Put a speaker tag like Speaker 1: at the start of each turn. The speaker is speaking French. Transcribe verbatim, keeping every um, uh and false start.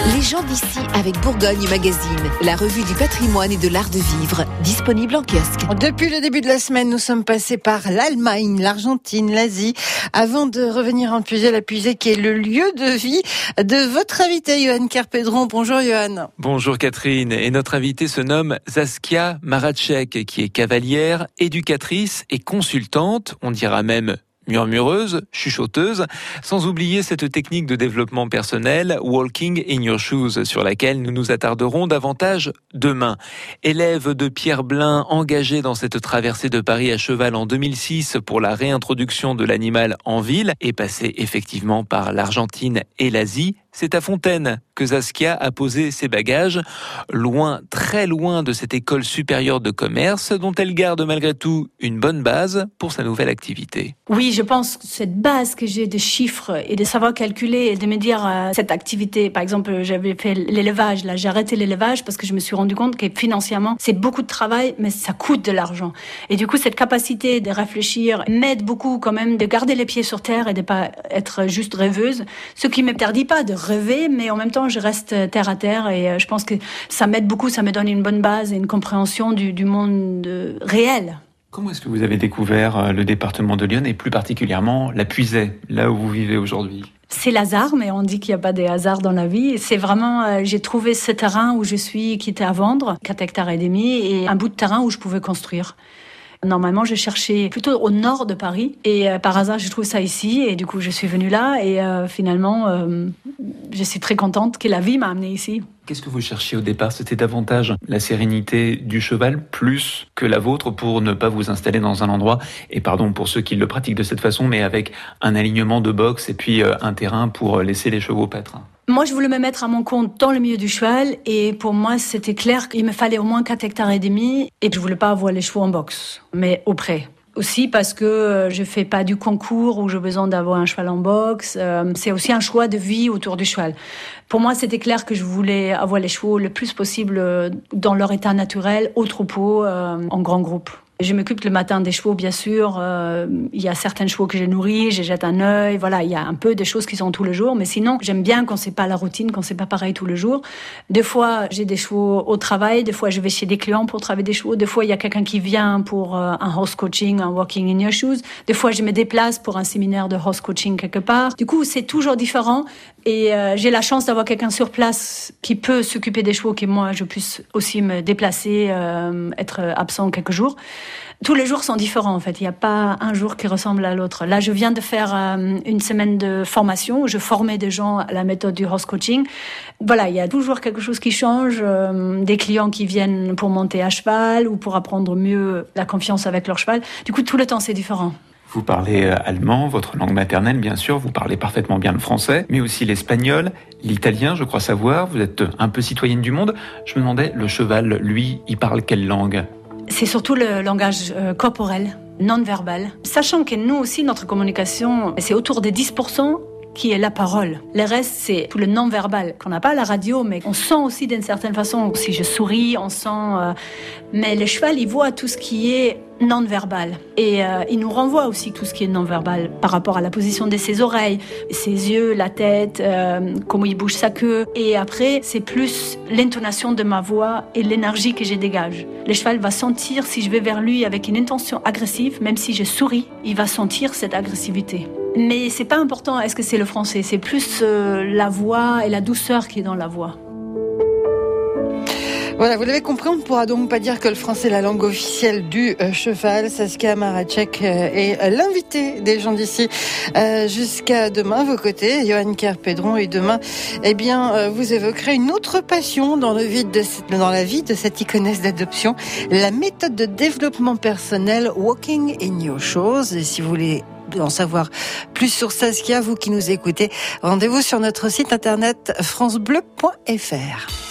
Speaker 1: Les gens d'ici avec Bourgogne Magazine, la revue du patrimoine et de l'art de vivre, disponible en kiosque.
Speaker 2: Depuis le début de la semaine, nous sommes passés par l'Allemagne, l'Argentine, l'Asie, avant de revenir en Puisée, la Puisée qui est le lieu de vie de votre invité, Johan Kerpedron. Bonjour Johan.
Speaker 3: Bonjour Catherine, et notre invitée se nomme Saskia Maracek, qui est cavalière, éducatrice et consultante, on dira même murmureuse, chuchoteuse, sans oublier cette technique de développement personnel, Walking in Your Shoes, sur laquelle nous nous attarderons davantage demain. Élève de Pierre Blin, engagé dans cette traversée de Paris à cheval en deux mille six pour la réintroduction de l'animal en ville, et passé effectivement par l'Argentine et l'Asie, c'est à Fontaine que Saskia a posé ses bagages, loin, très loin de cette école supérieure de commerce dont elle garde malgré tout une bonne base pour sa nouvelle activité.
Speaker 4: Oui, je pense que cette base que j'ai de chiffres et de savoir calculer et de me dire euh, cette activité, par exemple, j'avais fait l'élevage, là j'ai arrêté l'élevage parce que je me suis rendu compte que financièrement c'est beaucoup de travail, mais ça coûte de l'argent. Et du coup, cette capacité de réfléchir m'aide beaucoup quand même de garder les pieds sur terre et de pas être juste rêveuse, ce qui ne m'interdit pas de rêver, mais en même temps je reste terre à terre et je pense que ça m'aide beaucoup, ça me donne une bonne base et une compréhension du, du monde réel.
Speaker 3: Comment est-ce que vous avez découvert le département de Lyon et plus particulièrement la Puisée, là où vous vivez aujourd'hui ?
Speaker 4: C'est l'hasard, mais on dit qu'il n'y a pas de hasard dans la vie. C'est vraiment, euh, j'ai trouvé ce terrain où je suis qui était à vendre, quatre hectares et demi, et un bout de terrain où je pouvais construire. Normalement, je cherchais plutôt au nord de Paris et euh, par hasard, je trouve ça ici et du coup, je suis venue là et euh, finalement, euh, je suis très contente que la vie m'a amenée ici.
Speaker 3: Qu'est-ce que vous cherchiez au départ ? C'était davantage la sérénité du cheval plus que la vôtre pour ne pas vous installer dans un endroit, et pardon pour ceux qui le pratiquent de cette façon, mais avec un alignement de boxe et puis euh, un terrain pour laisser les chevaux paître.
Speaker 4: Moi, je voulais me mettre à mon compte dans le milieu du cheval et pour moi, c'était clair qu'il me fallait au moins quatre hectares et demi et je voulais pas avoir les chevaux en boxe, mais au pré. Aussi parce que je fais pas du concours où j'ai besoin d'avoir un cheval en boxe. Euh, c'est aussi un choix de vie autour du cheval. Pour moi, c'était clair que je voulais avoir les chevaux le plus possible dans leur état naturel, au troupeau, euh, en grand groupe. Je m'occupe le matin des chevaux, bien sûr. Euh, il y a certains chevaux que je nourris, je jette un œil. Voilà, il y a un peu des choses qui sont tous les jours. Mais sinon, j'aime bien quand c'est pas la routine, quand c'est pas pareil tous les jours. Des fois, j'ai des chevaux au travail. Des fois, je vais chez des clients pour travailler des chevaux. Des fois, il y a quelqu'un qui vient pour euh, un horse coaching, un walking in your shoes. Des fois, je me déplace pour un séminaire de horse coaching quelque part. Du coup, c'est toujours différent. Et euh, j'ai la chance d'avoir quelqu'un sur place qui peut s'occuper des chevaux, que moi, je puisse aussi me déplacer, euh, être absent quelques jours. Tous les jours sont différents en fait, il n'y a pas un jour qui ressemble à l'autre. Là, je viens de faire euh, une semaine de formation où je formais des gens à la méthode du horse coaching. Voilà, il y a toujours quelque chose qui change, euh, des clients qui viennent pour monter à cheval ou pour apprendre mieux la confiance avec leur cheval. Du coup, tout le temps, c'est différent.
Speaker 3: Vous parlez allemand, votre langue maternelle bien sûr, vous parlez parfaitement bien le français, mais aussi l'espagnol, l'italien, je crois savoir, vous êtes un peu citoyenne du monde. Je me demandais, le cheval, lui, il parle quelle langue ?
Speaker 4: C'est surtout le langage euh, corporel, non-verbal. Sachant que nous aussi, notre communication, c'est autour de dix pour cent qui est la parole. Le reste, c'est tout le non-verbal qu'on n'a pas à la radio, mais on sent aussi d'une certaine façon. Si je souris, on sent... Euh, mais le cheval, il voit tout ce qui est non-verbal. Et euh, il nous renvoie aussi tout ce qui est non-verbal par rapport à la position de ses oreilles, ses yeux, la tête, euh, comment il bouge sa queue. Et après, c'est plus l'intonation de ma voix et l'énergie que je dégage. Le cheval va sentir si je vais vers lui avec une intention agressive, même si je souris, il va sentir cette agressivité. Mais c'est pas important, est-ce que c'est le français ? C'est plus euh, la voix et la douceur qui est dans la voix.
Speaker 2: Voilà, vous l'avez compris, on ne pourra donc pas dire que le français est la langue officielle du euh, cheval. Saskia Maracek euh, est euh, l'invité des gens d'ici euh, jusqu'à demain, vos côtés, Johan Kerpedron. Et demain, eh bien, euh, vous évoquerez une autre passion dans, le vide de cette, dans la vie de cette iconesse d'adoption, la méthode de développement personnel Walking in Your Shoes. Et si vous voulez en savoir plus sur Saskia, vous qui nous écoutez, rendez-vous sur notre site internet francebleu point f r.